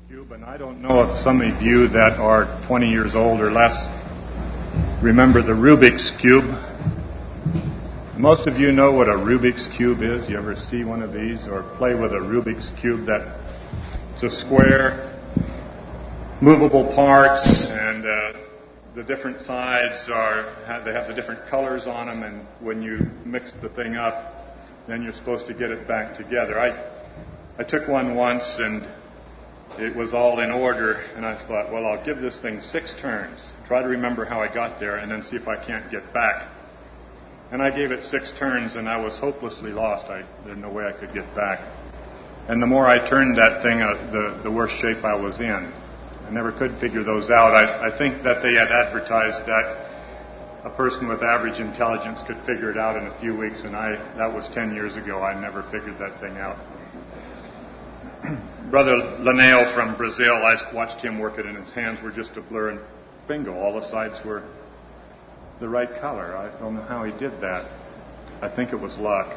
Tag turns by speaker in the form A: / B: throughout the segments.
A: Cube, and I don't know if some of you that are 20 years old or less remember the Rubik's Cube. Most of you know what a Rubik's Cube is. You ever see one of these or play with a Rubik's Cube? It's a square, movable parts, and the different sides they have the different colors on them, and when you mix the thing up, then you're supposed to get it back together. I took one once, and it was all in order, and I thought, well, I'll give this thing 6 turns, try to remember how I got there, and then see if I can't get back. And I gave it 6 turns, and I was hopelessly lost. There's no way I could get back. And the more I turned that thing, the worse shape I was in. I never could figure those out. I think that they had advertised that a person with average intelligence could figure it out in a few weeks, and that was 10 years ago. I never figured that thing out. Brother Laneo from Brazil, I watched him work it, and his hands were just a blur, and bingo, all the sides were the right color. I don't know how he did that. I think it was luck.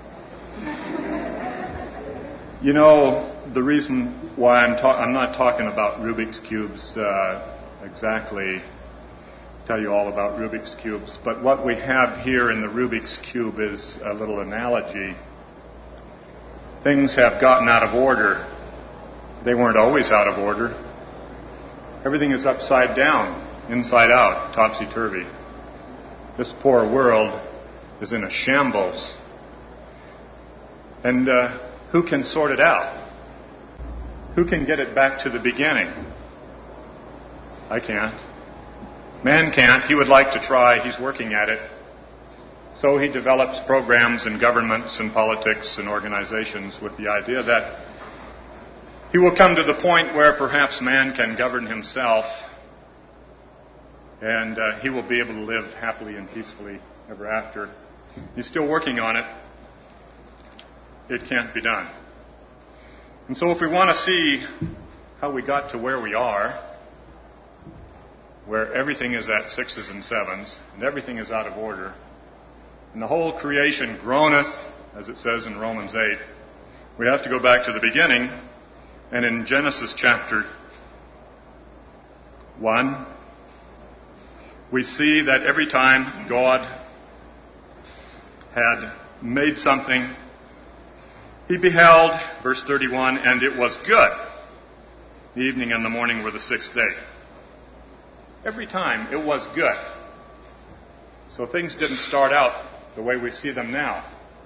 A: You know, the reason why I'm not talking about Rubik's Cubes exactly, tell you all about Rubik's Cubes, but what we have here in the Rubik's Cube is a little analogy. Things have gotten out of order. They weren't always out of order. Everything is upside down, inside out, topsy-turvy. This poor world is in a shambles. And who can sort it out? Who can get it back to the beginning? I can't. Man can't. He would like to try. He's working at it. So he develops programs in governments and politics and organizations with the idea that he will come to the point where perhaps man can govern himself, and he will be able to live happily and peacefully ever after. He's still working on it. It can't be done. And so if we want to see how we got to where we are, where everything is at 6s and 7s, and everything is out of order, and the whole creation groaneth, as it says in Romans 8, we have to go back to the beginning. And in Genesis chapter 1, we see that every time God had made something, He beheld, verse 31, and it was good. The evening and the morning were the 6th day. Every time it was good. So things didn't start out the way we see them now.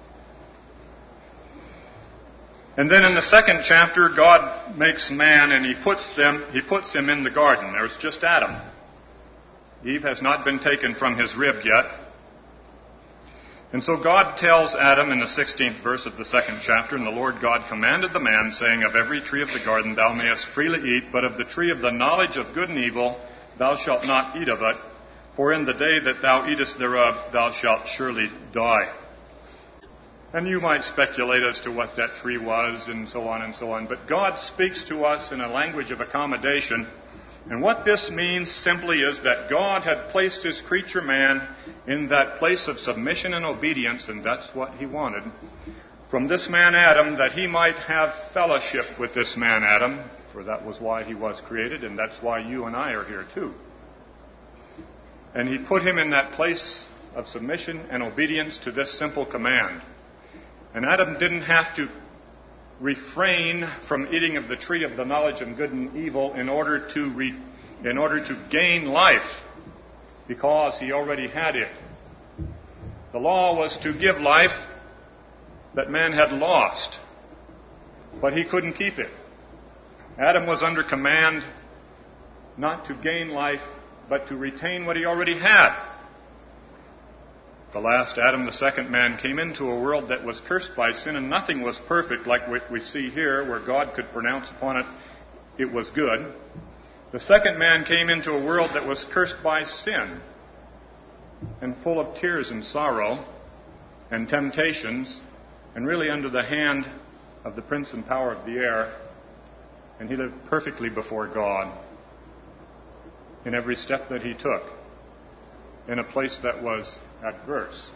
A: And then in the 2nd chapter, God makes man, and He puts him in the garden. There's just Adam. Eve has not been taken from his rib yet. And so God tells Adam in the 16th verse of the 2nd chapter, and the Lord God commanded the man, saying, of every tree of the garden thou mayest freely eat, but of the tree of the knowledge of good and evil thou shalt not eat of it, for in the day that thou eatest thereof thou shalt surely die. And you might speculate as to what that tree was, and so on and so on. But God speaks to us in a language of accommodation. And what this means simply is that God had placed His creature man in that place of submission and obedience, and that's what He wanted from this man Adam, that he might have fellowship with this man Adam, for that was why he was created, and that's why you and I are here too. And He put him in that place of submission and obedience to this simple command. And Adam didn't have to refrain from eating of the tree of the knowledge of good and evil in order to gain life, because he already had it. The law was to give life that man had lost, but he couldn't keep it. Adam was under command not to gain life, but to retain what he already had. The last Adam, the 2nd man, came into a world that was cursed by sin, and nothing was perfect like what we see here, where God could pronounce upon it, it was good. The 2nd man came into a world that was cursed by sin, and full of tears and sorrow, and temptations, and really under the hand of the prince and power of the air, and he lived perfectly before God in every step that he took, in a place that was adverse.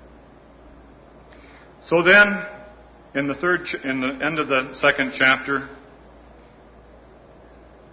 A: So then, in the end of the 2nd chapter,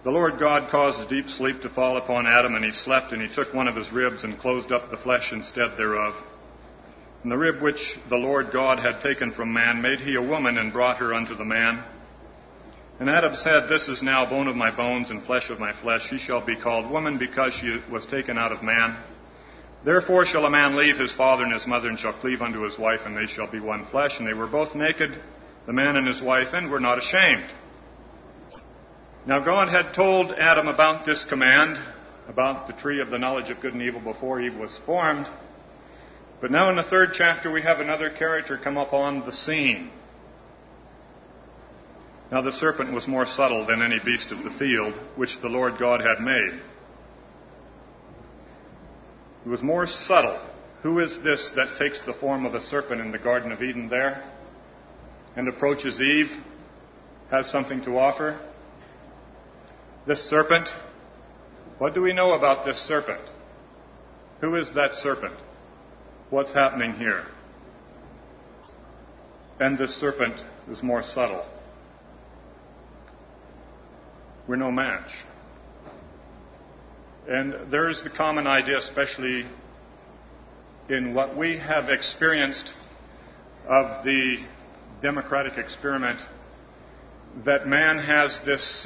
A: The Lord God caused a deep sleep to fall upon Adam, and he slept, and he took one of his ribs and closed up the flesh instead thereof. And the rib which the Lord God had taken from man made he a woman, and brought her unto the man. And Adam said, This is now bone of my bones and flesh of my flesh. She shall be called woman, because she was taken out of man. Therefore shall a man leave his father and his mother, and shall cleave unto his wife, and they shall be one flesh. And they were both naked, the man and his wife, and were not ashamed. Now God had told Adam about this command, about the tree of the knowledge of good and evil, before Eve was formed. But now in the 3rd chapter we have another character come upon the scene. Now the serpent was more subtle than any beast of the field, which the Lord God had made. It was more subtle. Who is this that takes the form of a serpent in the Garden of Eden there and approaches Eve, has something to offer? This serpent. What do we know about this serpent? Who is that serpent? What's happening here? And this serpent is more subtle. We're no match. And there's the common idea, especially in what we have experienced of the democratic experiment, that man has this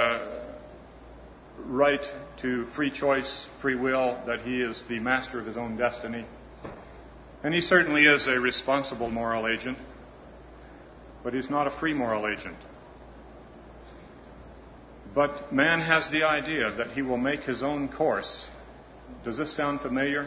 A: right to free choice, free will, that he is the master of his own destiny. And he certainly is a responsible moral agent, but he's not a free moral agent. But man has the idea that he will make his own course. Does this sound familiar?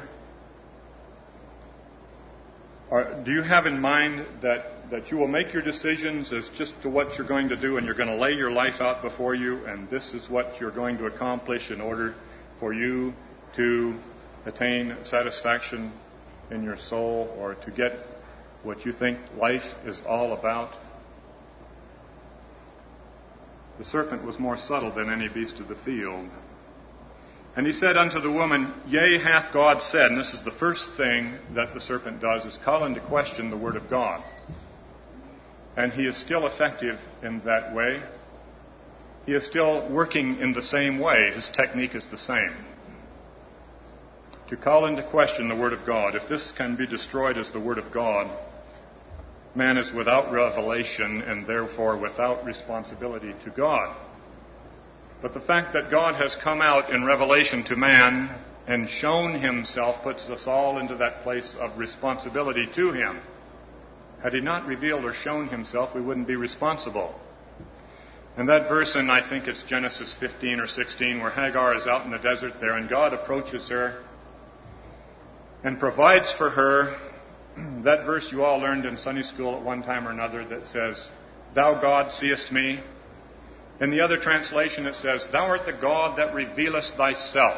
A: Or do you have in mind that you will make your decisions as just to what you're going to do, and you're going to lay your life out before you, and this is what you're going to accomplish in order for you to attain satisfaction in your soul, or to get what you think life is all about? The serpent was more subtle than any beast of the field. And he said unto the woman, Yea, hath God said. And this is the first thing that the serpent does, is call into question the word of God. And he is still effective in that way. He is still working in the same way. His technique is the same. To call into question the word of God. If this can be destroyed as the word of God, man is without revelation and therefore without responsibility to God. But the fact that God has come out in revelation to man and shown himself puts us all into that place of responsibility to him. Had he not revealed or shown himself, we wouldn't be responsible. And that verse in, I think it's Genesis 15 or 16, where Hagar is out in the desert there, and God approaches her and provides for her. That verse you all learned in Sunday school at one time or another that says, Thou God seest me. In the other translation it says, Thou art the God that revealest thyself.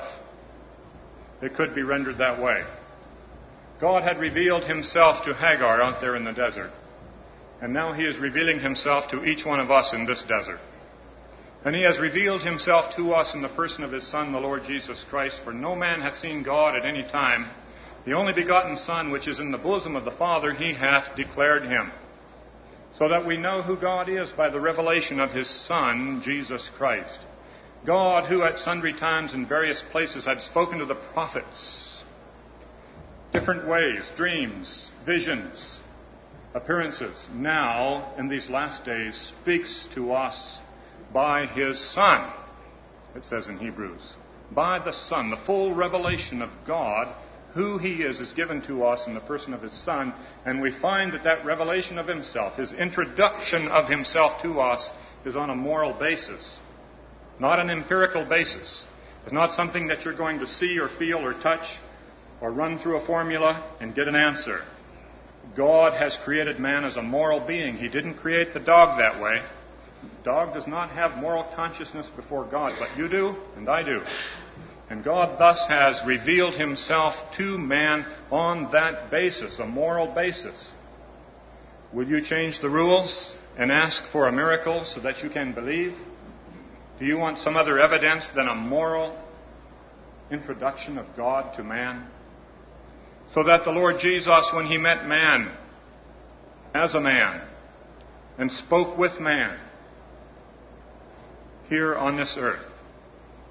A: It could be rendered that way. God had revealed himself to Hagar out there in the desert. And now he is revealing himself to each one of us in this desert. And he has revealed himself to us in the person of his Son, the Lord Jesus Christ. For no man hath seen God at any time. The only begotten Son, which is in the bosom of the Father, he hath declared him. So that we know who God is by the revelation of his Son, Jesus Christ. God, who at sundry times in various places had spoken to the prophets, different ways, dreams, visions, appearances, now, in these last days, speaks to us by his Son. It says in Hebrews, by the Son, the full revelation of God. Who he is given to us in the person of his Son, and we find that revelation of himself, his introduction of himself to us, is on a moral basis, not an empirical basis. It's not something that you're going to see or feel or touch or run through a formula and get an answer. God has created man as a moral being. He didn't create the dog that way. The dog does not have moral consciousness before God, but you do, and I do. And God thus has revealed himself to man on that basis, a moral basis. Will you change the rules and ask for a miracle so that you can believe? Do you want some other evidence than a moral introduction of God to man? So that the Lord Jesus, when he met man as a man and spoke with man here on this earth,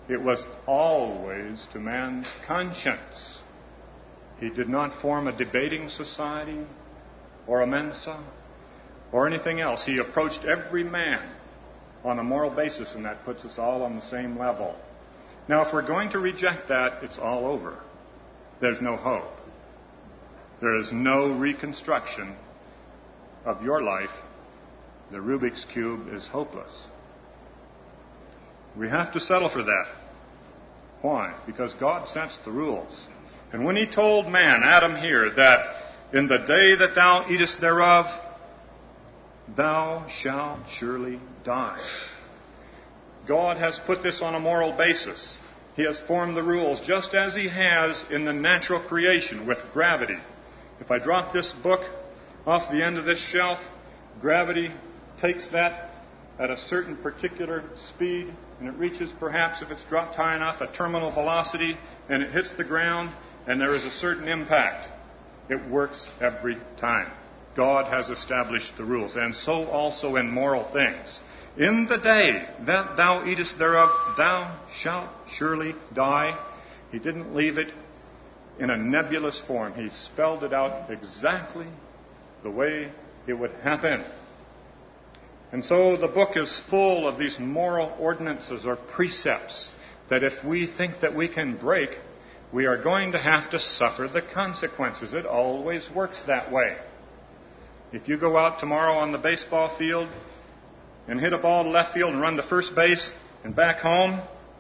A: It was always to man's conscience. He did not form a debating society or a mensa or anything else. He approached every man on a moral basis, and that puts us all on the same level. Now, if we're going to reject that, it's all over. There's no hope. There is no reconstruction of your life. The Rubik's Cube is hopeless. We have to settle for that. Why? Because God sets the rules. And when He told man, Adam here, that in the day that thou eatest thereof, thou shalt surely die. God has put this on a moral basis. He has formed the rules just as He has in the natural creation with gravity. If I drop this book off the end of this shelf, gravity takes that at a certain particular speed, and it reaches perhaps, if it's dropped high enough, a terminal velocity, and it hits the ground, and there is a certain impact. It works every time. God has established the rules, and so also in moral things. In the day that thou eatest thereof, thou shalt surely die. He didn't leave it in a nebulous form. He spelled it out exactly the way it would happen. And so the book is full of these moral ordinances or precepts that if we think that we can break, we are going to have to suffer the consequences. It always works that way. If you go out tomorrow on the baseball field and hit a ball to left field and run to first base and back home,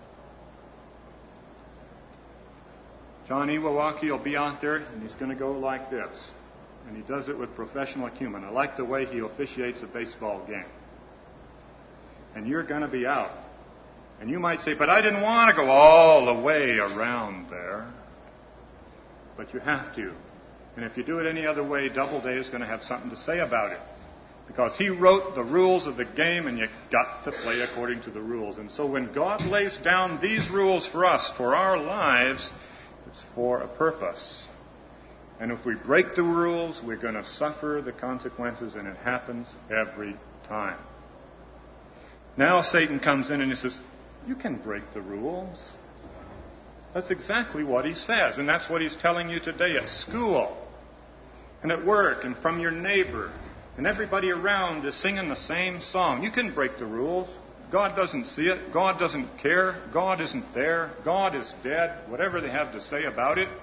A: John Iwawaki will be out there and he's going to go like this. And he does it with professional acumen. I like the way he officiates a baseball game. And you're going to be out. And you might say, but I didn't want to go all the way around there. But you have to. And if you do it any other way, Doubleday is going to have something to say about it. Because he wrote the rules of the game, and you got to play according to the rules. And so when God lays down these rules for us, for our lives, it's for a purpose. And if we break the rules, we're going to suffer the consequences, and it happens every time. Now Satan comes in and he says, you can break the rules. That's exactly what he says, and that's what he's telling you today at school and at work and from your neighbor. And everybody around is singing the same song. You can break the rules. God doesn't see it. God doesn't care. God isn't there. God is dead. Whatever they have to say about it.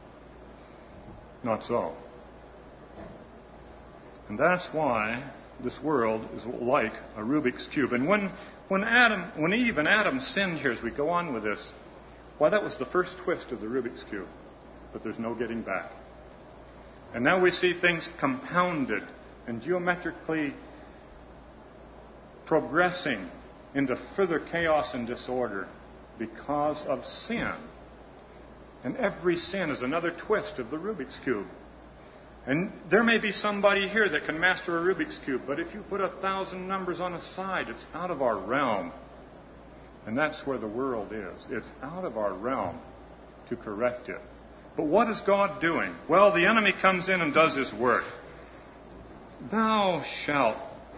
A: Not so. And that's why this world is like a Rubik's Cube. And when Eve and Adam sinned here, as we go on with this, why, that was the first twist of the Rubik's Cube. But there's no getting back. And now we see things compounded and geometrically progressing into further chaos and disorder because of sin. And every sin is another twist of the Rubik's Cube. And there may be somebody here that can master a Rubik's Cube, but if you put 1,000 numbers on a side, it's out of our realm. And that's where the world is. It's out of our realm to correct it. But what is God doing? Well, the enemy comes in and does his work. Thou shalt.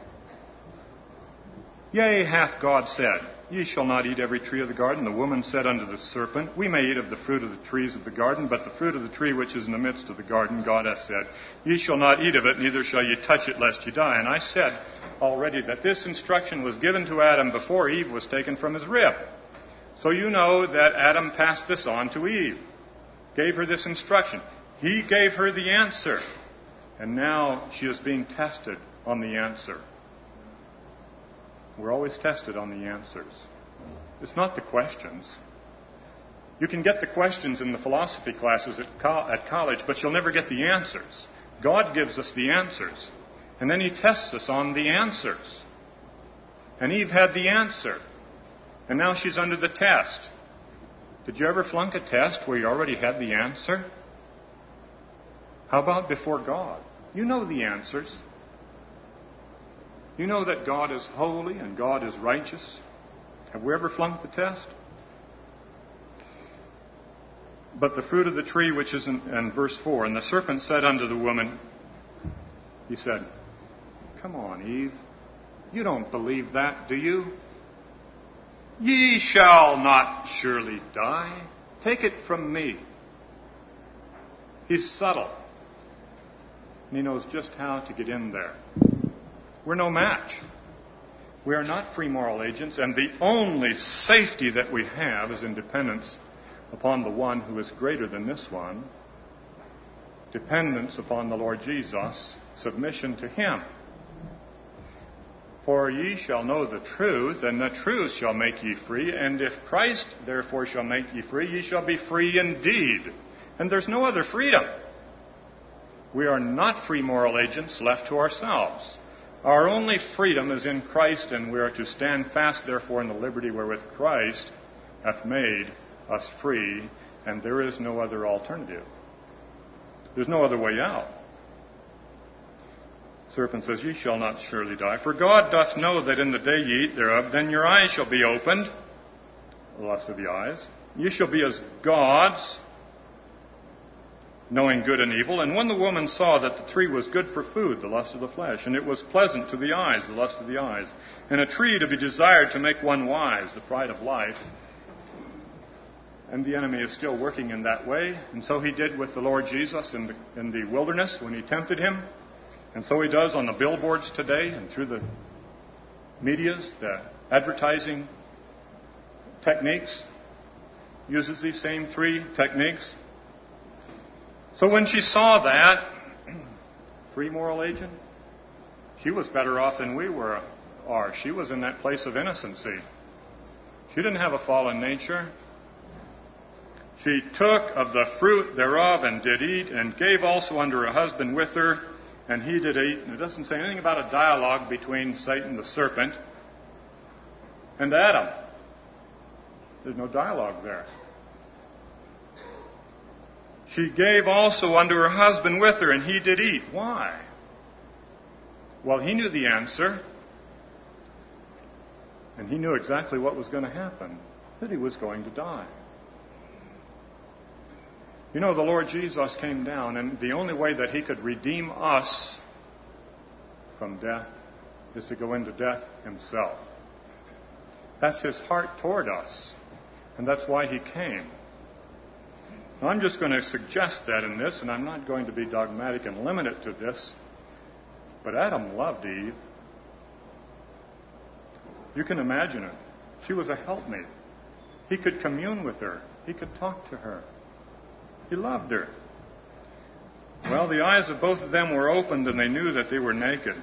A: Yea, hath God said, ye shall not eat every tree of the garden. The woman said unto the serpent, we may eat of the fruit of the trees of the garden, but the fruit of the tree which is in the midst of the garden, God hath said, ye shall not eat of it, neither shall ye touch it, lest ye die. And I said already that this instruction was given to Adam before Eve was taken from his rib. So you know that Adam passed this on to Eve, gave her this instruction. He gave her the answer. And now she is being tested on the answer. We're always tested on the answers. It's not the questions. You can get the questions in the philosophy classes at college, but you'll never get the answers. God gives us the answers. And then He tests us on the answers. And Eve had the answer. And now she's under the test. Did you ever flunk a test where you already had the answer? How about before God? You know the answers. You know that God is holy and God is righteous. Have we ever flunked the test? But the fruit of the tree which is in verse 4, and the serpent said unto the woman, he said, come on, Eve. You don't believe that, do you? Ye shall not surely die. Take it from me. He's subtle. And he knows just how to get in there. We're no match. We are not free moral agents, and the only safety that we have is in dependence upon the one who is greater than this one, dependence upon the Lord Jesus, submission to him. For ye shall know the truth, and the truth shall make ye free, and if Christ therefore shall make ye free, ye shall be free indeed. And there's no other freedom. We are not free moral agents left to ourselves. Our only freedom is in Christ, and we are to stand fast, therefore, in the liberty wherewith Christ hath made us free, and there is no other alternative. There's no other way out. The serpent says, Ye shall not surely die, for God doth know that in the day ye eat thereof, then your eyes shall be opened, the lust of the eyes. Ye shall be as gods, knowing good and evil. And when the woman saw that the tree was good for food, the lust of the flesh, and it was pleasant to the eyes, the lust of the eyes, and a tree to be desired to make one wise, the pride of life. And the enemy is still working in that way. And so he did with the Lord Jesus in the wilderness when he tempted him. And so he does on the billboards today and through the medias, the advertising techniques, uses these same three techniques. So when she saw that, free moral agent, she was better off than we are. She was in that place of innocency. She didn't have a fallen nature. She took of the fruit thereof and did eat, and gave also unto her husband with her, and he did eat. And it doesn't say anything about a dialogue between Satan the serpent and Adam. There's no dialogue there. She gave also unto her husband with her, and he did eat. Why? Well, he knew the answer. And he knew exactly what was going to happen. That he was going to die. You know, the Lord Jesus came down, and the only way that he could redeem us from death is to go into death himself. That's his heart toward us. And that's why he came. Now, I'm just going to suggest that in this, and I'm not going to be dogmatic and limit it to this, but Adam loved Eve. You can imagine it. She was a helpmate. He could commune with her. He could talk to her. He loved her. Well, the eyes of both of them were opened, and they knew that they were naked.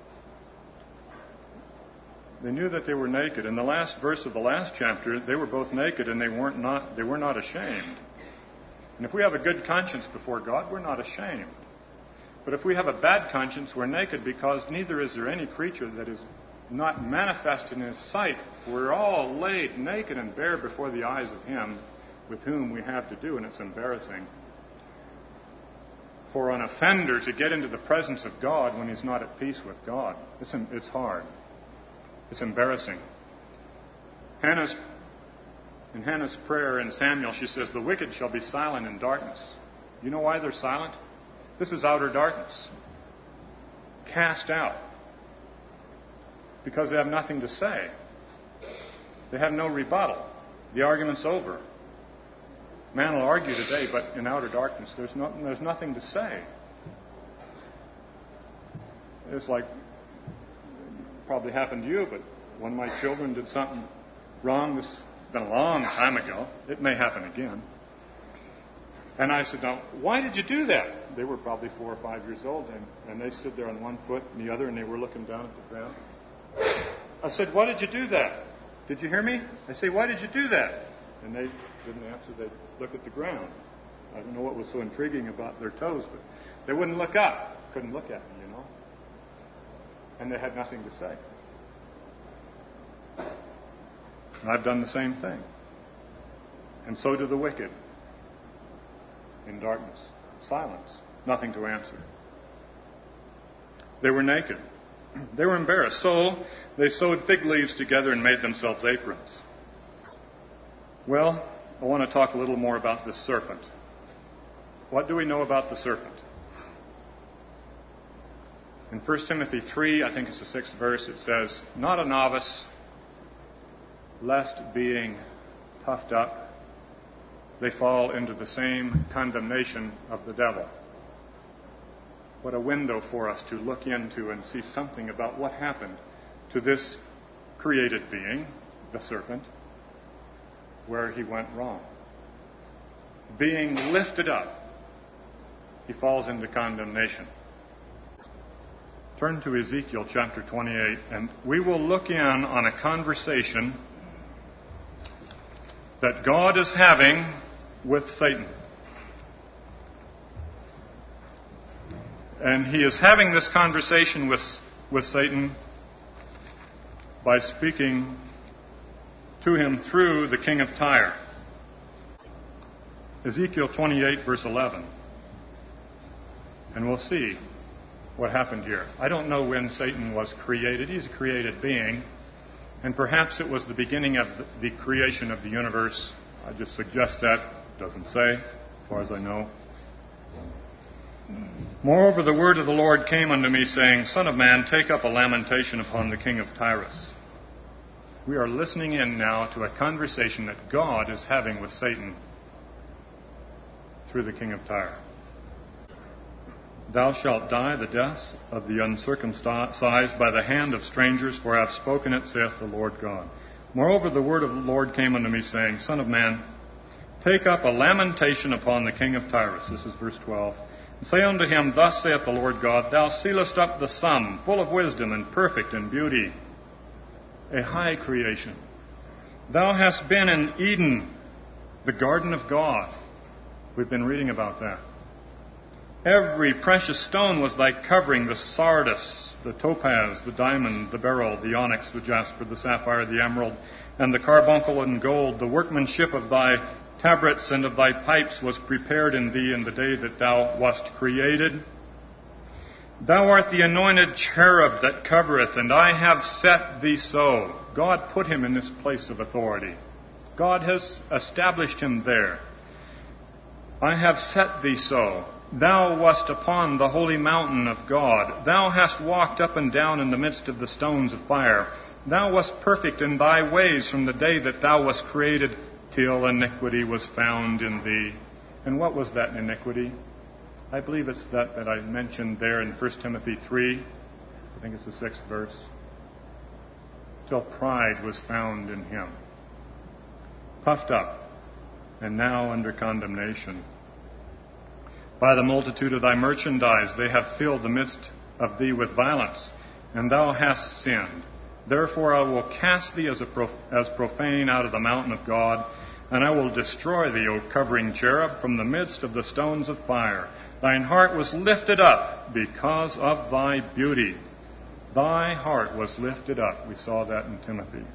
A: They knew that they were naked. In the last verse of the last chapter, they were both naked, and they were not ashamed. And if we have a good conscience before God, we're not ashamed. But if we have a bad conscience, we're naked, because neither is there any creature that is not manifest in his sight. We're all laid naked and bare before the eyes of him with whom we have to do, and it's embarrassing for an offender to get into the presence of God when he's not at peace with God. It's hard. It's embarrassing. In Hannah's prayer in Samuel, she says, the wicked shall be silent in darkness. You know why they're silent? This is outer darkness. Cast out. Because they have nothing to say. They have no rebuttal. The argument's over. Man will argue today, but in outer darkness, there's nothing to say. It's like, probably happened to you, but when my children did something wrong, this has been a long time ago. It may happen again. And I said, now, why did you do that? They were probably 4 or 5 years old, and they stood there on one foot and the other, and they were looking down at the ground. I said, why did you do that? Did you hear me? I say, why did you do that? And they didn't answer. They'd look at the ground. I don't know what was so intriguing about their toes, but they wouldn't look up. Couldn't look at me, you know. And they had nothing to say. And I've done the same thing. And so do the wicked. In darkness. Silence. Nothing to answer. They were naked. They were embarrassed. So they sewed fig leaves together and made themselves aprons. Well, I want to talk a little more about this serpent. What do we know about the serpent? In 1 Timothy 3, I think it's the 6th verse, it says, not a novice lest being puffed up, they fall into the same condemnation of the devil. What a window for us to look into and see something about what happened to this created being, the serpent, where he went wrong. Being lifted up, he falls into condemnation. Turn to Ezekiel chapter 28, and we will look in on a conversation that God is having with Satan. And he is having this conversation with Satan by speaking to him through the king of Tyre. Ezekiel 28, verse 11. And we'll see what happened here. I don't know when Satan was created. He's a created being. And perhaps it was the beginning of the creation of the universe. I just suggest that. It doesn't say, as far as I know. Moreover, the word of the Lord came unto me, saying, Son of man, take up a lamentation upon the king of Tyrus. We are listening in now to a conversation that God is having with Satan through the king of Tyre. Thou shalt die the deaths of the uncircumcised by the hand of strangers, for I have spoken it, saith the Lord God. Moreover, the word of the Lord came unto me, saying, Son of man, take up a lamentation upon the king of Tyrus. This is verse 12. And say unto him, Thus saith the Lord God, Thou sealest up the sum, full of wisdom and perfect in beauty, a high creation. Thou hast been in Eden, the garden of God. We've been reading about that. Every precious stone was thy covering, the sardius, the topaz, the diamond, the beryl, the onyx, the jasper, the sapphire, the emerald, and the carbuncle and gold. The workmanship of thy tabrets and of thy pipes was prepared in thee in the day that thou wast created. Thou art the anointed cherub that covereth, and I have set thee so. God put him in this place of authority. God has established him there. I have set thee so. Thou wast upon the holy mountain of God. Thou hast walked up and down in the midst of the stones of fire. Thou wast perfect in thy ways from the day that thou wast created, till iniquity was found in thee. And what was that iniquity? I believe it's that I mentioned there in 1 Timothy 3. I think it's the 6th verse. Till pride was found in him. Puffed up, and now under condemnation. By the multitude of thy merchandise they have filled the midst of thee with violence, and thou hast sinned. Therefore I will cast thee as profane out of the mountain of God, and I will destroy thee, O covering cherub, from the midst of the stones of fire. Thine heart was lifted up because of thy beauty. Thy heart was lifted up. We saw that in Timothy.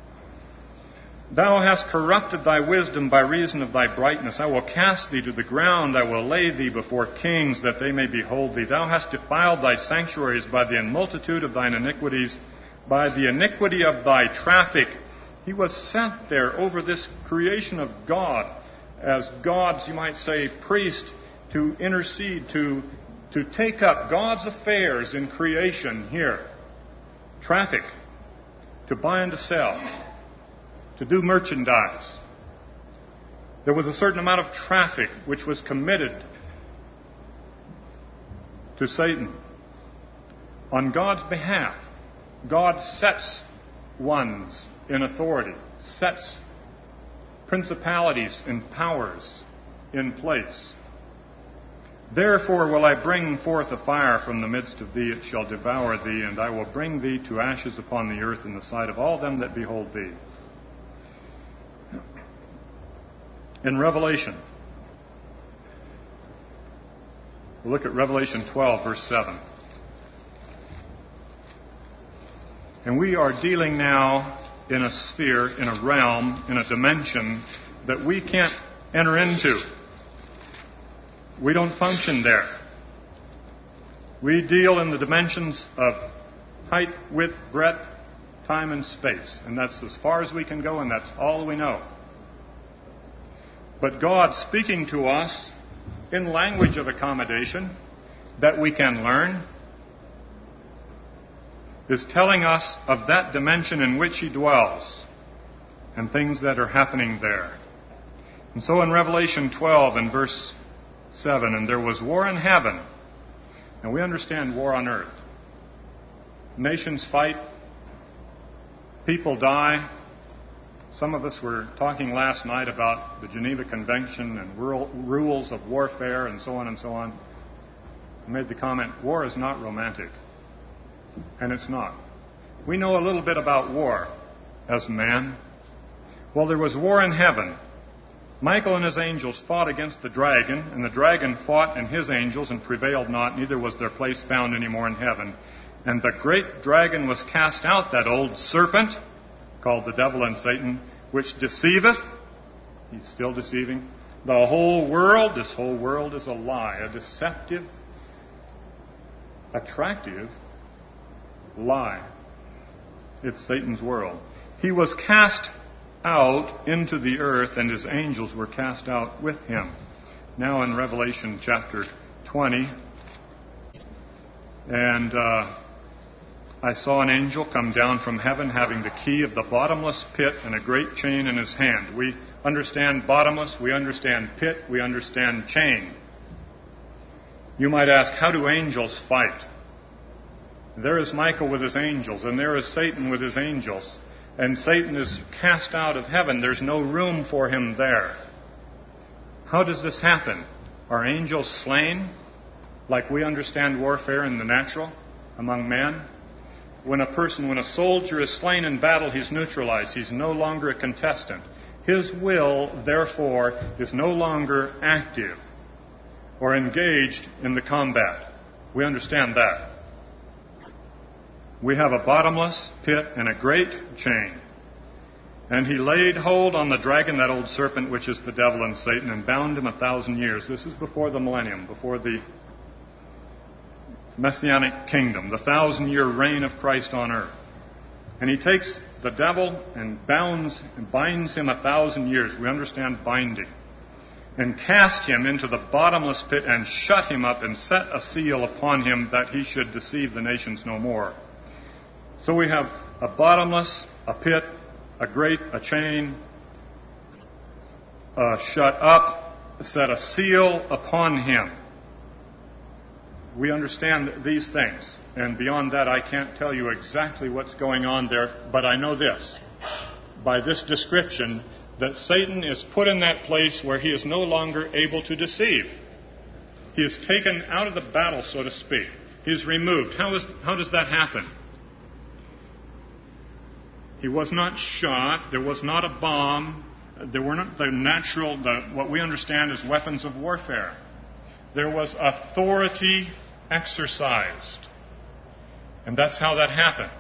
A: Thou hast corrupted thy wisdom by reason of thy brightness. I will cast thee to the ground. I will lay thee before kings, that they may behold thee. Thou hast defiled thy sanctuaries by the multitude of thine iniquities, by the iniquity of thy traffic. He was sent there over this creation of God as God's, you might say, priest, to intercede, to take up God's affairs in creation here. Traffic, to buy and to sell, to do merchandise. There was a certain amount of traffic which was committed to Satan. On God's behalf, God sets ones in authority, sets principalities and powers in place. Therefore will I bring forth a fire from the midst of thee, it shall devour thee, and I will bring thee to ashes upon the earth in the sight of all them that behold thee. In Revelation, we'll look at Revelation 12, verse 7. And we are dealing now in a sphere, in a realm, in a dimension that we can't enter into. We don't function there. We deal in the dimensions of height, width, breadth, time, and space. And that's as far as we can go, and that's all we know. But God, speaking to us in language of accommodation that we can learn, is telling us of that dimension in which He dwells. and things that are happening there. And so in Revelation 12 and verse 7, and there was war in heaven. Now we understand war on earth. Nations fight. People die. Some of us were talking last night about the Geneva Convention and rules of warfare and so on and so on. I made the comment, war is not romantic. And it's not. We know a little bit about war as man. Well, there was war in heaven. Michael and his angels fought against the dragon, and the dragon fought and his angels and prevailed not, neither was their place found any more in heaven. And the great dragon was cast out, that old serpent, called the devil and Satan, which deceiveth, he's still deceiving, the whole world. This whole world is a lie, a deceptive, attractive lie. It's Satan's world. He was cast out into the earth, and his angels were cast out with him. Now in Revelation chapter 20, and I saw an angel come down from heaven having the key of the bottomless pit and a great chain in his hand. We understand bottomless, we understand pit, we understand chain. You might ask, how do angels fight? There is Michael with his angels, and there is Satan with his angels. And Satan is cast out of heaven. There's no room for him there. How does this happen? Are angels slain, like we understand warfare in the natural, among men? When a soldier is slain in battle, he's neutralized. He's no longer a contestant. His will, therefore, is no longer active or engaged in the combat. We understand that. We have a bottomless pit and a great chain. And he laid hold on the dragon, that old serpent, which is the devil and Satan, and bound him 1,000 years. This is before the millennium, before the Messianic kingdom, the 1,000-year reign of Christ on earth. And he takes the devil and binds him 1,000 years. We understand binding. And cast him into the bottomless pit and shut him up and set a seal upon him that he should deceive the nations no more. So we have a bottomless, a pit, a chain, shut up, set a seal upon him. We understand these things. And beyond that, I can't tell you exactly what's going on there, but I know this. By this description, that Satan is put in that place where he is no longer able to deceive. He is taken out of the battle, so to speak. He is removed. How does that happen? He was not shot. There was not a bomb. There were not what we understand as weapons of warfare. There was authority exercised. And that's how that happened.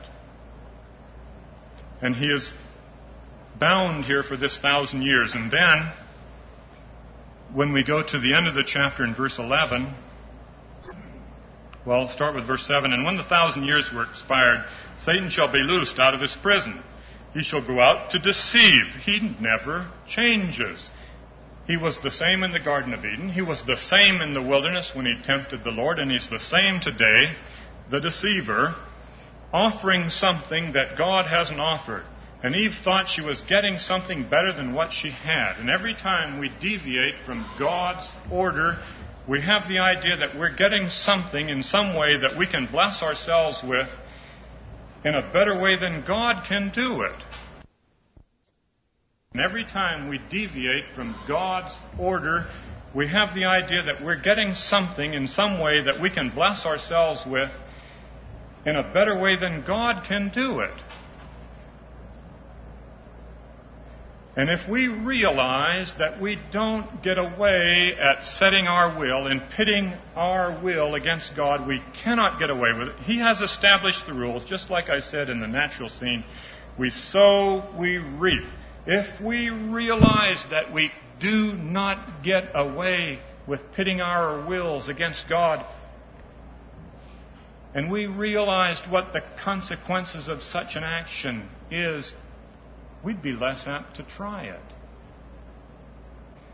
A: And he is bound here for this 1,000 years. And then, when we go to the end of the chapter in verse 11, well, start with verse 7. And when the 1,000 years were expired, Satan shall be loosed out of his prison. He shall go out to deceive. He never changes. He was the same in the Garden of Eden. He was the same in the wilderness when he tempted the Lord. And he's the same today, the deceiver, offering something that God hasn't offered. And Eve thought she was getting something better than what she had. And every time we deviate from God's order, we have the idea that we're getting something in some way that we can bless ourselves with in a better way than God can do it. And every time we deviate from God's order, we have the idea that we're getting something in some way that we can bless ourselves with in a better way than God can do it. And if we realize that we don't get away at setting our will and pitting our will against God, we cannot get away with it. He has established the rules, just like I said in the natural scene. We sow, we reap. If we realize that we do not get away with pitting our wills against God, and we realized what the consequences of such an action is, we'd be less apt to try it.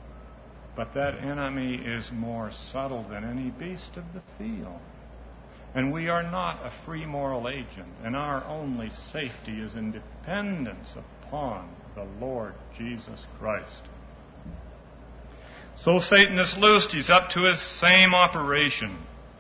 A: But that enemy is more subtle than any beast of the field. And we are not a free moral agent, and our only safety is in dependence upon the Lord Jesus Christ. So Satan is loosed. He's up to his same operation.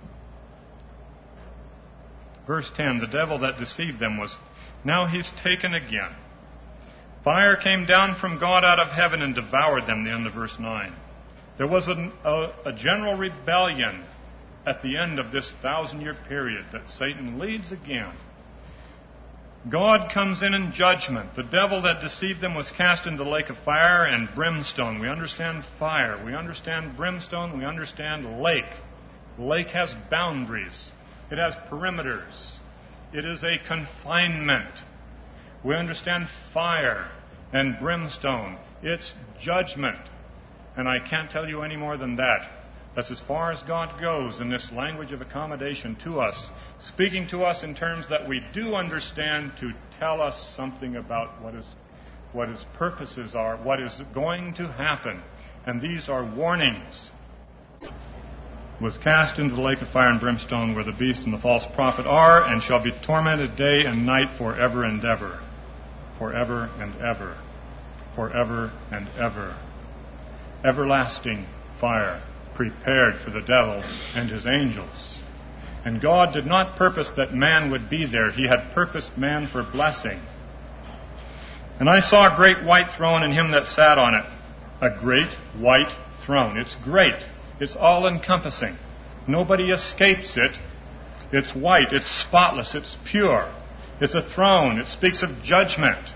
A: Verse 10, the devil that deceived them now he's taken again. Fire came down from God out of heaven and devoured them, the end of verse 9. There was a general rebellion at the end of this 1,000-year period that Satan leads again. God comes in judgment. The devil that deceived them was cast into the lake of fire and brimstone. We understand fire. We understand brimstone. We understand lake. Lake has boundaries. It has perimeters. It is a confinement. We understand fire and brimstone. It's judgment. And I can't tell you any more than that. That's as far as God goes in this language of accommodation to us, speaking to us in terms that we do understand to tell us something about what his purposes are, what is going to happen. And these are warnings. Was cast into the lake of fire and brimstone where the beast and the false prophet are, and shall be tormented day and night forever and ever. Forever and ever. Forever and ever. Everlasting fire prepared for the devil and his angels. And God did not purpose that man would be there. He had purposed man for blessing. And I saw a great white throne and him that sat on it. A great white throne. It's great. It's all-encompassing. Nobody escapes it. It's white. It's spotless. It's pure. It's a throne. It speaks of judgment.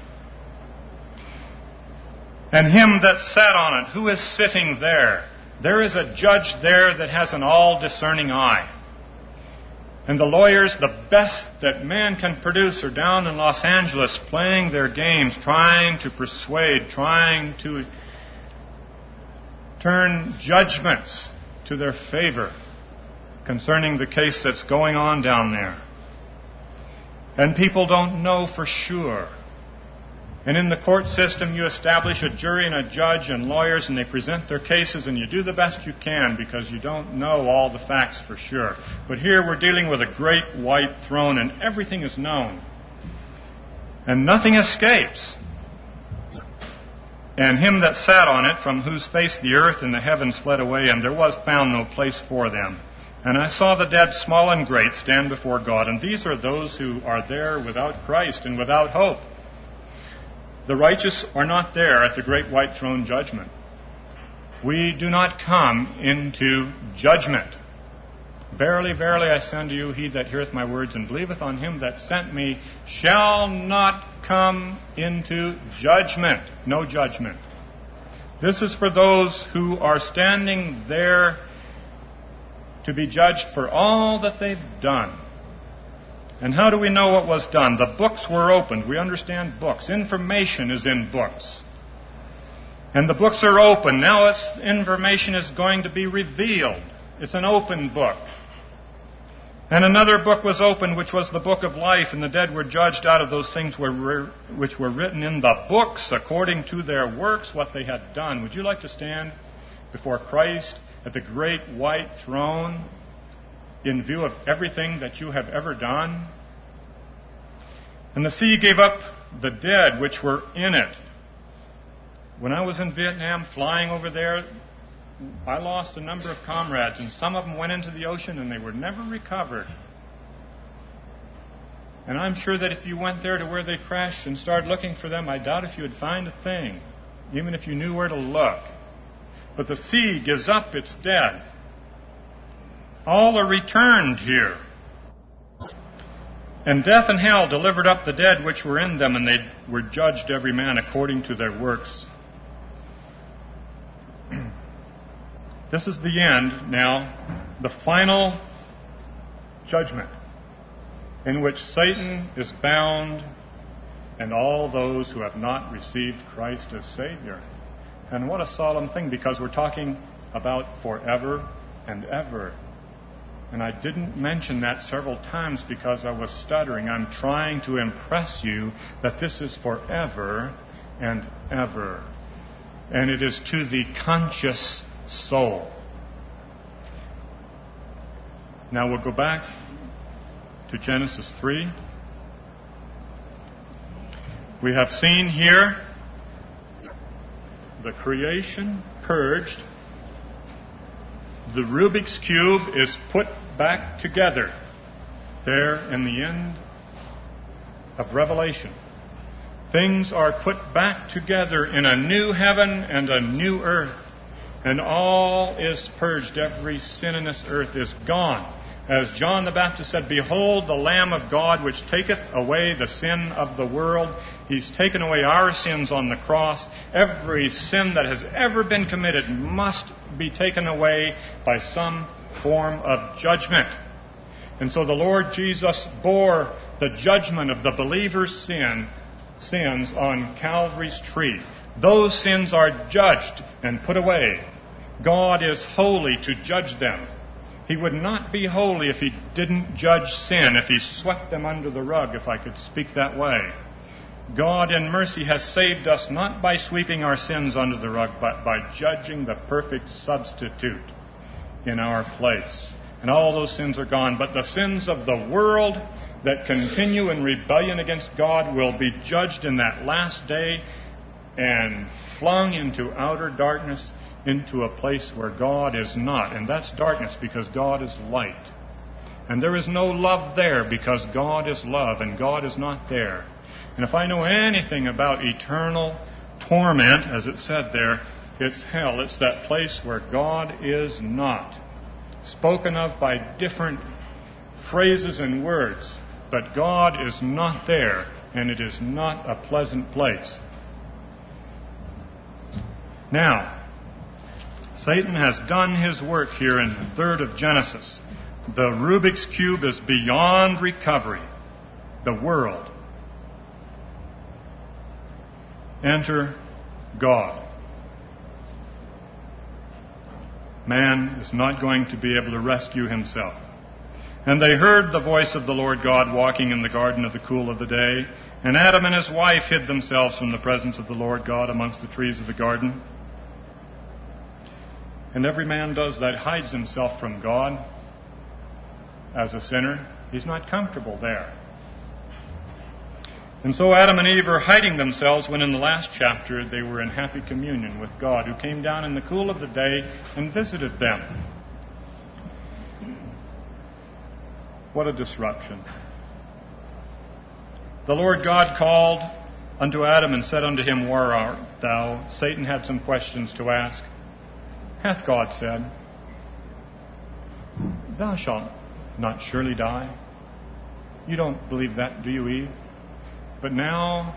A: And him that sat on it. Who is sitting there? There is a judge there that has an all-discerning eye. And the lawyers, the best that man can produce, are down in Los Angeles playing their games, trying to persuade, trying to turn judgments to their favor concerning the case that's going on down there. And people don't know for sure. And in the court system, you establish a jury and a judge and lawyers, and they present their cases, and you do the best you can because you don't know all the facts for sure. But here we're dealing with a great white throne, and everything is known. And nothing escapes. And him that sat on it, from whose face the earth and the heavens fled away, and there was found no place for them. And I saw the dead, small and great, stand before God. And these are those who are there without Christ and without hope. The righteous are not there at the great white throne judgment. We do not come into judgment. Verily, verily, I say unto you, he that heareth my words and believeth on him that sent me shall not come into judgment. No judgment. This is for those who are standing there to be judged for all that they've done. And how do we know what was done? The books were opened. We understand books. Information is in books. And the books are open. Now information is going to be revealed. It's an open book. And another book was opened, which was the book of life, and the dead were judged out of those things which were written in the books according to their works, what they had done. Would you like to stand before Christ at the great white throne in view of everything that you have ever done? And the sea gave up the dead which were in it. When I was in Vietnam flying over there, I lost a number of comrades, and some of them went into the ocean and they were never recovered. And I'm sure that if you went there to where they crashed and started looking for them, I doubt if you would find a thing, even if you knew where to look. But the sea gives up its dead. All are returned here. And death and hell delivered up the dead which were in them, and they were judged every man according to their works. This is the end now, the final judgment in which Satan is bound and all those who have not received Christ as Savior. And what a solemn thing, because we're talking about forever and ever. And I didn't mention that several times because I was stuttering. I'm trying to impress you that this is forever and ever. And it is to the conscious soul. Now we'll go back to Genesis 3. We have seen here the creation purged. The Rubik's Cube is put back together there in the end of Revelation. Things are put back together in a new heaven and a new earth. And all is purged. Every sin in this earth is gone. As John the Baptist said, "Behold the Lamb of God, which taketh away the sin of the world." He's taken away our sins on the cross. Every sin that has ever been committed must be taken away by some form of judgment. And so the Lord Jesus bore the judgment of the believer's sins on Calvary's tree. Those sins are judged and put away. God is holy to judge them. He would not be holy if He didn't judge sin, if He swept them under the rug, if I could speak that way. God in mercy has saved us not by sweeping our sins under the rug, but by judging the perfect substitute in our place. And all those sins are gone. But the sins of the world that continue in rebellion against God will be judged in that last day and flung into outer darkness, into a place where God is not. And that's darkness because God is light. And there is no love there because God is love and God is not there. And if I know anything about eternal torment, as it said there, it's hell. It's that place where God is not. Spoken of by different phrases and words. But God is not there, and it is not a pleasant place. Now, Satan has done his work here in the 3rd of Genesis. The Rubik's Cube is beyond recovery. The world. Enter God. Man is not going to be able to rescue himself. And they heard the voice of the Lord God walking in the garden of the cool of the day. And Adam and his wife hid themselves from the presence of the Lord God amongst the trees of the garden. And every man does that, hides himself from God as a sinner. He's not comfortable there. And so Adam and Eve are hiding themselves when in the last chapter they were in happy communion with God, who came down in the cool of the day and visited them. What a disruption. The Lord God called unto Adam and said unto him, Where art thou? Satan had some questions to ask. Hath God said, Thou shalt not surely die? You don't believe that, do you, Eve? But now,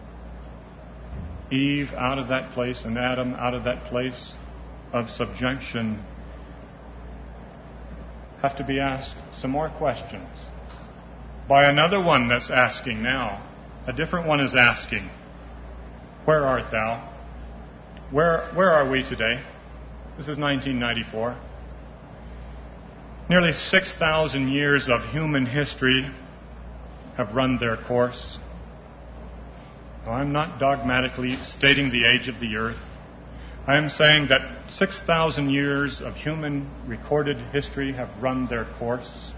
A: Eve out of that place and Adam out of that place of subjection have to be asked some more questions by another one that's asking now. A different one is asking, Where art thou? Where are we today? This is 1994. Nearly 6,000 years of human history have run their course. Now, I'm not dogmatically stating the age of the earth. I am saying that 6,000 years of human recorded history have run their course.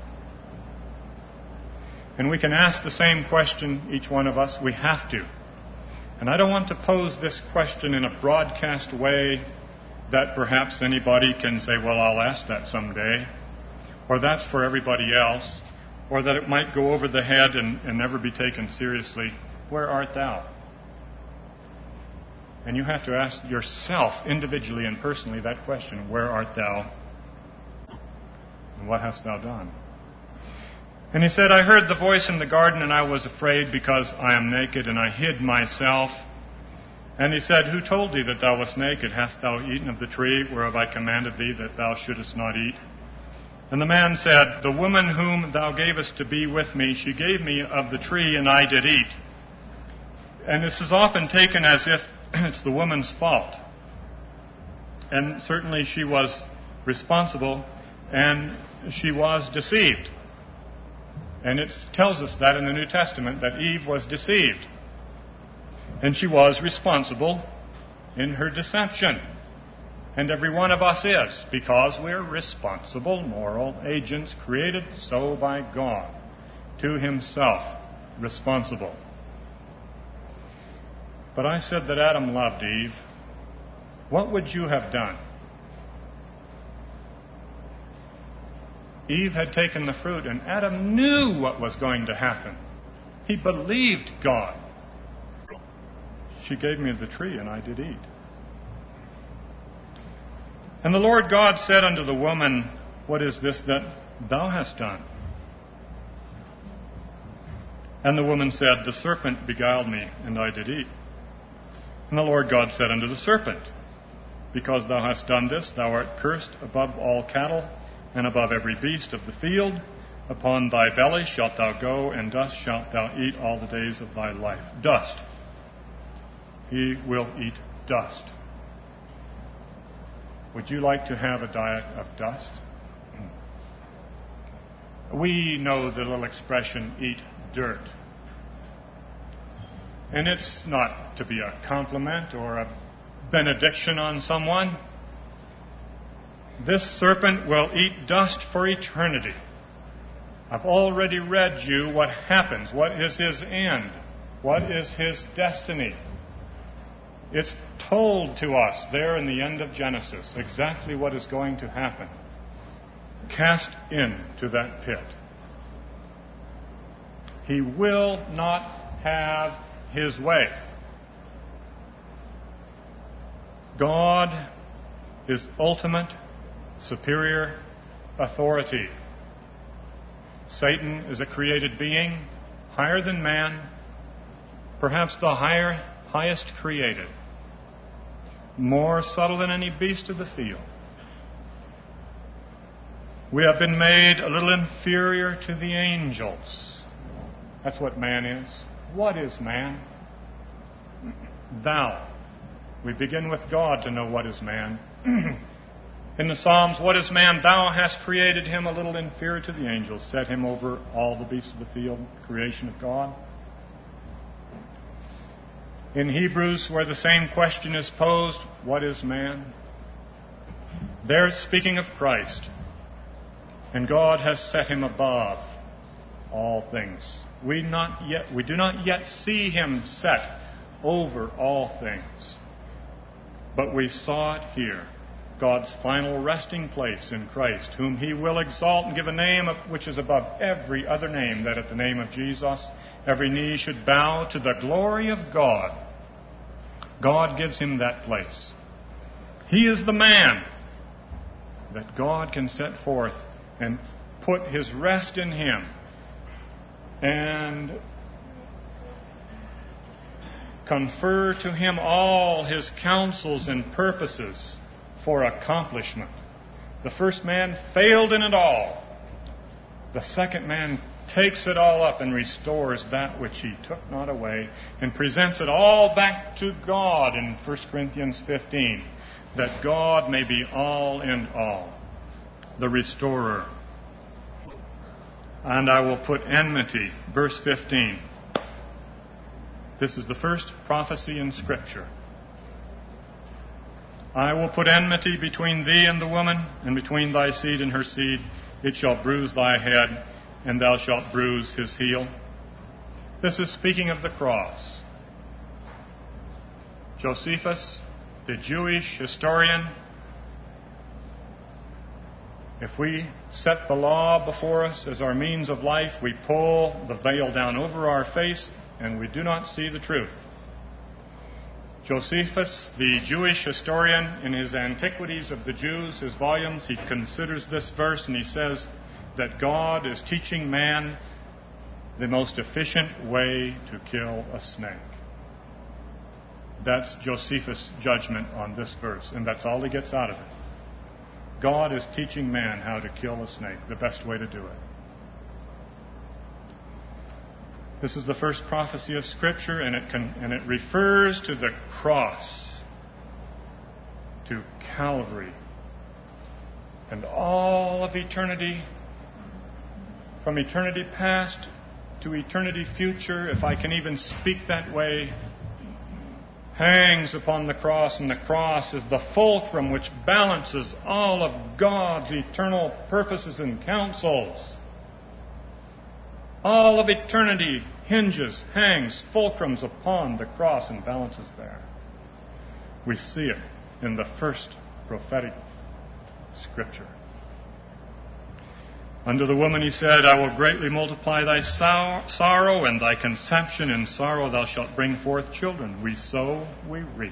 A: And we can ask the same question, each one of us. We have to. And I don't want to pose this question in a broadcast way that perhaps anybody can say, well, I'll ask that someday. Or that's for everybody else. Or that it might go over the head and never be taken seriously. Where art thou? And you have to ask yourself individually and personally that question. Where art thou? And what hast thou done? And he said, I heard the voice in the garden, and I was afraid because I am naked, and I hid myself. And he said, Who told thee that thou wast naked? Hast thou eaten of the tree whereof I commanded thee that thou shouldest not eat? And the man said, The woman whom thou gavest to be with me, she gave me of the tree, and I did eat. And this is often taken as if it's the woman's fault. And certainly she was responsible, and she was deceived. And it tells us that in the New Testament, that Eve was deceived. And she was responsible in her deception. And every one of us is, because we're responsible moral agents created so by God. to himself responsible. But I said that Adam loved Eve. What would you have done? Eve had taken the fruit, and Adam knew what was going to happen. He believed God. She gave me of the tree, and I did eat. And the Lord God said unto the woman, What is this that thou hast done? And the woman said, The serpent beguiled me, and I did eat. And the Lord God said unto the serpent, Because thou hast done this, thou art cursed above all cattle, and above every beast of the field. Upon thy belly shalt thou go, and dust shalt thou eat all the days of thy life. Dust. He will eat dust. Would you like to have a diet of dust? We know the little expression, eat dirt. And it's not to be a compliment or a benediction on someone. This serpent will eat dust for eternity. I've already read you what happens. What is his end? What is his destiny? It's told to us there in the end of Genesis exactly what is going to happen. Cast into that pit. He will not have his way. God is ultimate, superior authority. Satan is a created being, higher than man, perhaps the highest created, more subtle than any beast of the field. We have been made a little inferior to the angels. That's what man is. What is man? Thou. We begin with God to know what is man. In the Psalms, what is man? Thou hast created him a little inferior to the angels, set him over all the beasts of the field, creation of God. In Hebrews, where the same question is posed, what is man? There it's speaking of Christ. And God has set him above all things. We do not yet see him set over all things. But we saw it here. God's final resting place in Christ, whom he will exalt and give a name which is above every other name, that at the name of Jesus every knee should bow to the glory of God. God gives him that place. He is the man that God can set forth and put his rest in him and confer to him all his counsels and purposes for accomplishment. The first man failed in it all. The second man takes it all up and restores that which he took not away and presents it all back to God in 1 Corinthians 15, that God may be all in all, the restorer. And I will put enmity, verse 15. This is the first prophecy in Scripture. I will put enmity between thee and the woman, and between thy seed and her seed. It shall bruise thy head, and thou shalt bruise his heel. This is speaking of the cross. Josephus, the Jewish historian, if we set the law before us as our means of life, we pull the veil down over our face, and we do not see the truth. Josephus, the Jewish historian, in his Antiquities of the Jews, his volumes, he considers this verse and he says that God is teaching man the most efficient way to kill a snake. That's Josephus' judgment on this verse, and that's all he gets out of it. God is teaching man how to kill a snake, the best way to do it. This is the first prophecy of Scripture, and it refers to the cross, to Calvary. And all of eternity, from eternity past to eternity future, if I can even speak that way, hangs upon the cross, and the cross is the fulcrum which balances all of God's eternal purposes and counsels. All of eternity hinges, hangs, fulcrums upon the cross and balances there. We see it in the first prophetic scripture. Unto the woman he said, I will greatly multiply thy sorrow, and thy conception in sorrow thou shalt bring forth children. We sow, we reap.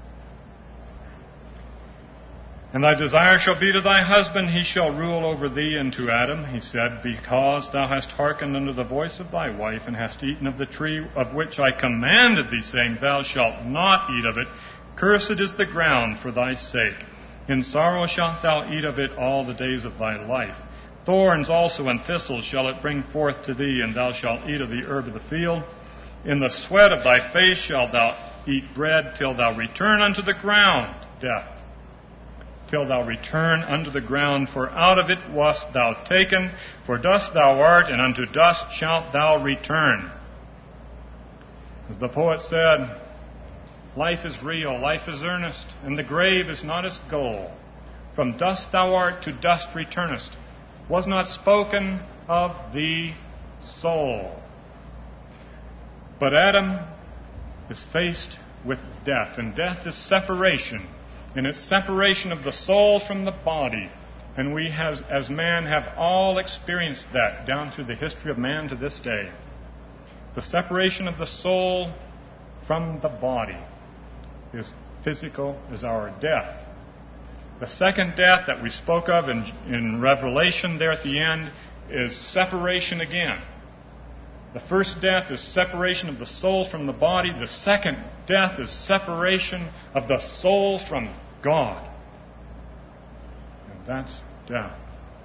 A: And thy desire shall be to thy husband, he shall rule over thee. And to Adam he said, because thou hast hearkened unto the voice of thy wife, and hast eaten of the tree of which I commanded thee, saying, thou shalt not eat of it, cursed is the ground for thy sake. In sorrow shalt thou eat of it all the days of thy life. Thorns also and thistles shall it bring forth to thee, and thou shalt eat of the herb of the field. In the sweat of thy face shalt thou eat bread, till thou return unto the ground, death. Till thou return unto the ground, for out of it wast thou taken, for dust thou art, and unto dust shalt thou return. As the poet said, life is real, life is earnest, and the grave is not its goal. From dust thou art, to dust returnest. Was not spoken of the soul. But Adam is faced with death, and death is separation, and it's separation of the soul from the body. And we as man have all experienced that down through the history of man to this day. The separation of the soul from the body is physical, is our death. The second death that we spoke of in Revelation there at the end is separation again. The first death is separation of the soul from the body. The second death is separation of the soul from God. And that's death.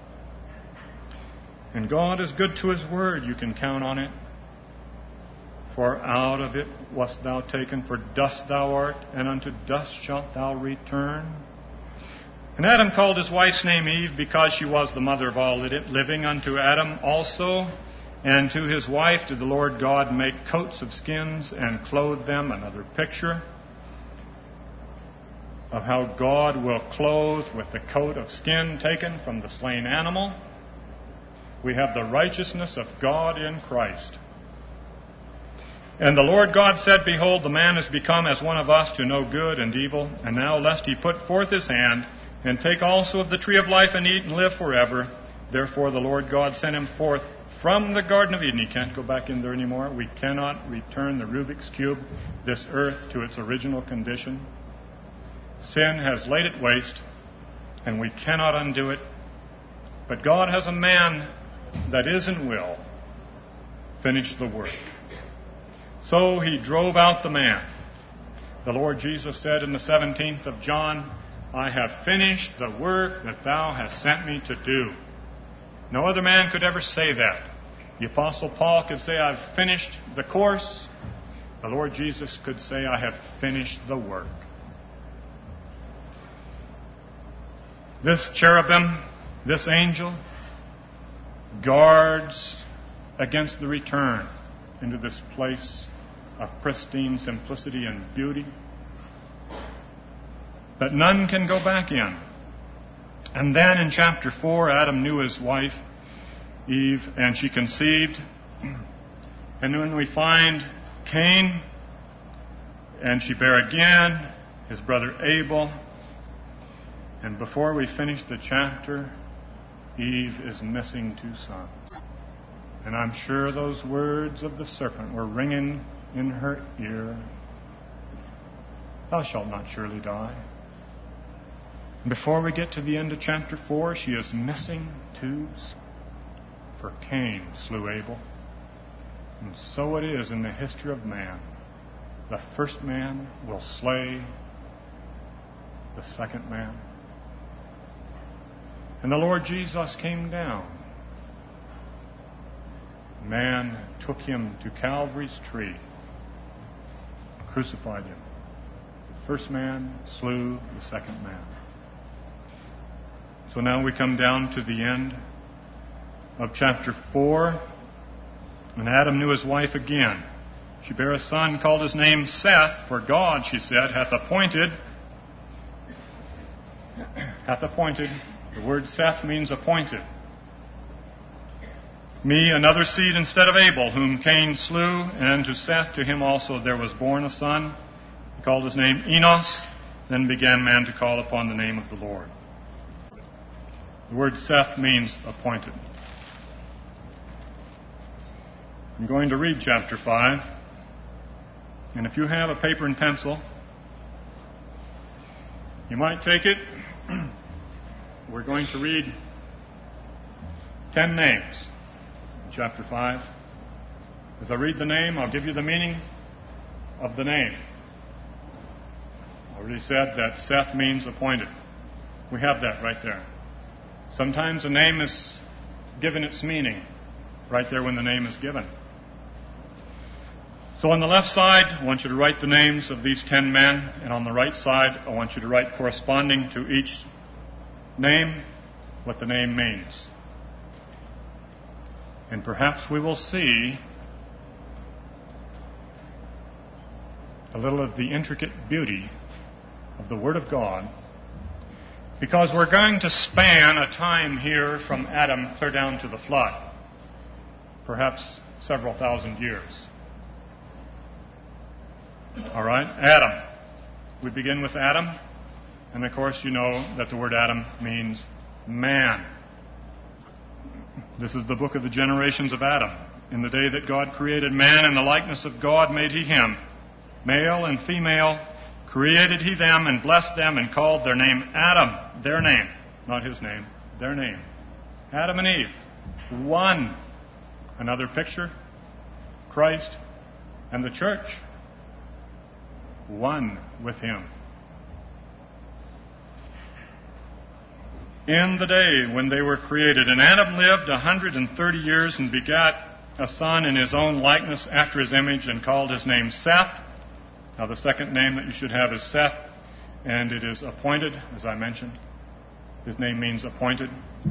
A: And God is good to His word. You can count on it. For out of it wast thou taken, for dust thou art, and unto dust shalt thou return. And Adam called his wife's name Eve, because she was the mother of all living. Unto Adam also, and to his wife did the Lord God make coats of skins, and clothe them. Another picture of how God will clothe with the coat of skin taken from the slain animal. We have the righteousness of God in Christ. And the Lord God said, behold, the man is become as one of us, to know good and evil. And now lest he put forth his hand, and take also of the tree of life, and eat and live forever. Therefore the Lord God sent him forth from the Garden of Eden. He can't go back in there anymore. We cannot return the Rubik's Cube, this earth, to its original condition. Sin has laid it waste, and we cannot undo it. But God has a man that is and will finish the work. So He drove out the man. The Lord Jesus said in the 17th of John, I have finished the work that thou hast sent me to do. No other man could ever say that. The Apostle Paul could say, I've finished the course. The Lord Jesus could say, I have finished the work. This cherubim, this angel, guards against the return into this place of pristine simplicity and beauty that none can go back in. And then in chapter 4, Adam knew his wife, Eve, and she conceived. And when we find Cain, and she bare again, his brother Abel. And before we finish the chapter, Eve is missing 2 sons. And I'm sure those words of the serpent were ringing in her ear. Thou shalt not surely die. And before we get to the end of chapter 4, she is missing 2 sons. For Cain slew Abel. And so it is in the history of man. The first man will slay the second man. And the Lord Jesus came down. Man took him to Calvary's tree, crucified him. The first man slew the second man. So now we come down to the end of chapter 4. And Adam knew his wife again. She bare a son, called his name Seth, for God, she said, hath appointed. The word Seth means appointed. me another seed instead of Abel, whom Cain slew, and to Seth, to him also there was born a son. He called his name Enos. Then began man to call upon the name of the Lord. The word Seth means appointed. I'm going to read chapter 5. And if you have a paper and pencil, you might take it. We're going to read 10 names in chapter 5. As I read the name, I'll give you the meaning of the name. I already said that Seth means appointed. We have that right there. Sometimes a name is given its meaning right there when the name is given. So on the left side, I want you to write the names of these 10 men, and on the right side, I want you to write corresponding to each name what the name means. And perhaps we will see a little of the intricate beauty of the Word of God, because we're going to span a time here from Adam clear down to the flood, perhaps several thousand years. All right, Adam. We begin with Adam, and of course you know that the word Adam means man. This is the book of the generations of Adam. In the day that God created man, in the likeness of God made he him. Male and female created he them, and blessed them, and called their name Adam. Their name, not his name, their name. Adam and Eve, one. Another picture, Christ and the church, one with him. In the day when they were created, and Adam lived 130 years and begat a son in his own likeness after his image, and called his name Seth. Now the second name that you should have is Seth, and it is appointed, as I mentioned. His name means appointed.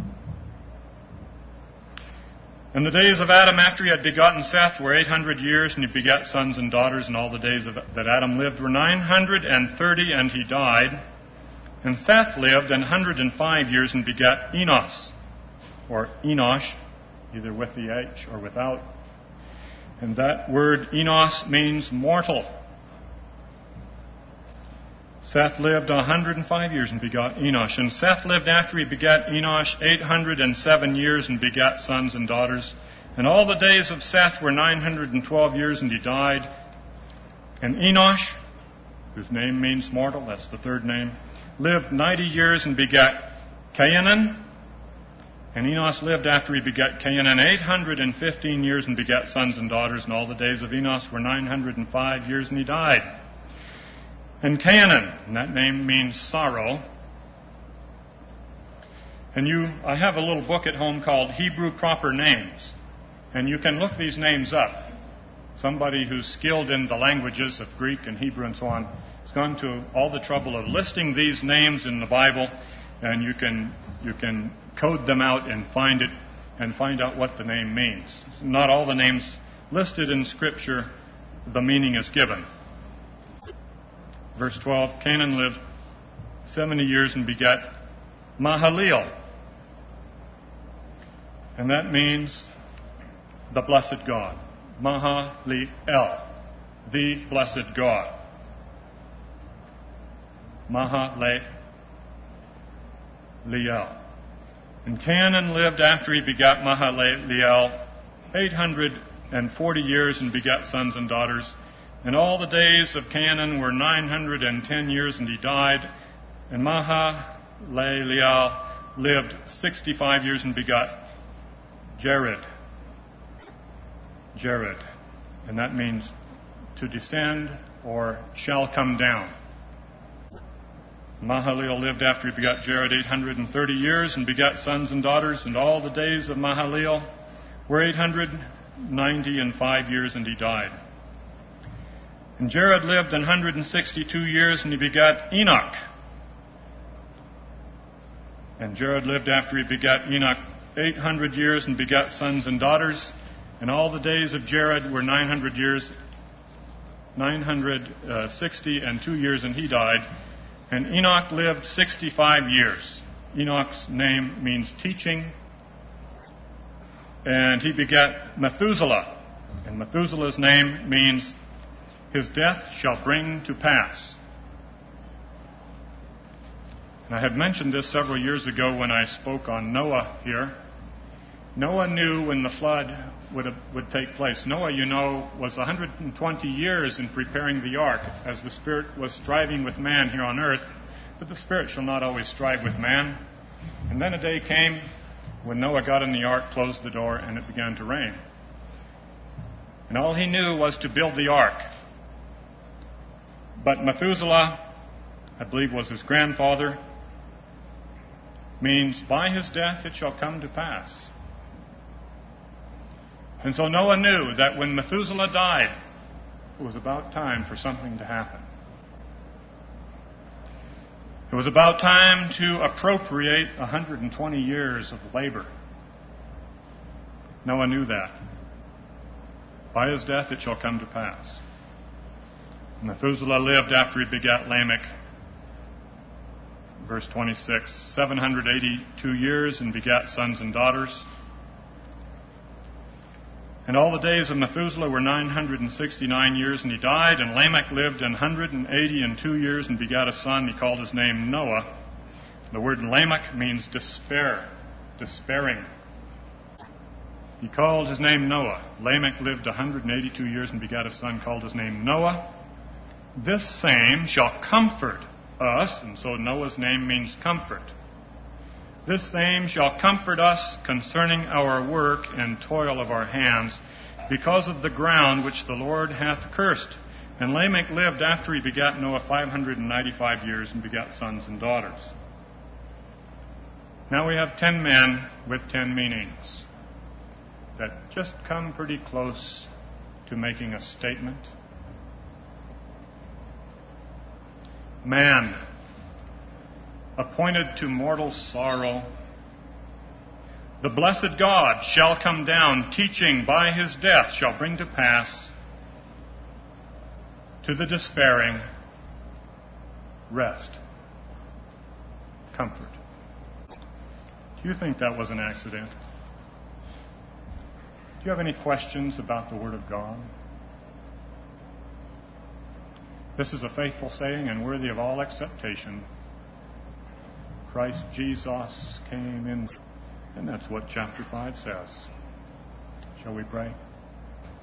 A: And the days of Adam after he had begotten Seth were 800 years, and he begat sons and daughters, and all the days that Adam lived were 930, and he died. And Seth lived 105 years and begat Enos, or Enosh, either with the H or without. And that word Enos means mortal. Seth lived 105 years and begot Enosh. And Seth lived after he begat Enosh 807 years and begat sons and daughters. And all the days of Seth were 912 years, and he died. And Enosh, whose name means mortal, that's the third name, lived 90 years and begat Cainan. And Enos lived after he begat Cainan 815 years and begat sons and daughters. And all the days of Enos were 905 years, and he died. And Cainan, and that name means sorrow. And I have a little book at home called Hebrew Proper Names. And you can look these names up. Somebody who's skilled in the languages of Greek and Hebrew and so on has gone to all the trouble of listing these names in the Bible, and you can code them out and find it and find out what the name means. Not all the names listed in Scripture, the meaning is given. Verse 12, Cainan lived 70 years and begat Mahalalel. And that means the blessed God. Mahalalel, the blessed God. Mahalalel. And Cainan lived after he begat Mahalalel 840 years and begat sons and daughters. And all the days of Cainan were 910 years, and he died. And Mahalalel lived 65 years and begot Jared. Jared. And that means to descend or shall come down. Mahalalel lived after he begot Jared 830 years and begat sons and daughters. And all the days of Mahalalel were 895 years, and he died. And Jared lived 162 years, and he begat Enoch. And Jared lived after he begat Enoch 800 years and begat sons and daughters. And all the days of Jared were 960 and 2 years, and he died. And Enoch lived 65 years. Enoch's name means teaching. And he begat Methuselah. And Methuselah's name means his death shall bring to pass. And I had mentioned this several years ago when I spoke on Noah here. Noah knew when the flood would take place. Noah, you know, was 120 years in preparing the ark as the Spirit was striving with man here on earth. But the Spirit shall not always strive with man. And then a day came when Noah got in the ark, closed the door, and it began to rain. And all he knew was to build the ark. But Methuselah, I believe was his grandfather, means by his death it shall come to pass. And so Noah knew that when Methuselah died, it was about time for something to happen. It was about time to appropriate 120 years of labor. Noah knew that. By his death it shall come to pass. Methuselah lived after he begat Lamech. Verse 26, 782 years and begat sons and daughters. And all the days of Methuselah were 969 years, and he died. And Lamech lived 182 years and begat a son. He called his name Noah. The word Lamech means despair, despairing. He called his name Noah. Lamech lived 182 years and begat a son, called his name Noah. This same shall comfort us, and so Noah's name means comfort. This same shall comfort us concerning our work and toil of our hands, because of the ground which the Lord hath cursed. And Lamech lived after he begat Noah 595 years and begat sons and daughters. Now we have 10 men with 10 meanings that just come pretty close to making a statement. Man, appointed to mortal sorrow, the blessed God shall come down, teaching by his death shall bring to pass to the despairing rest, comfort. Do you think that was an accident? Do you have any questions about the Word of God? This is a faithful saying and worthy of all acceptation. Christ Jesus came in, and that's what chapter 5 says. Shall we pray?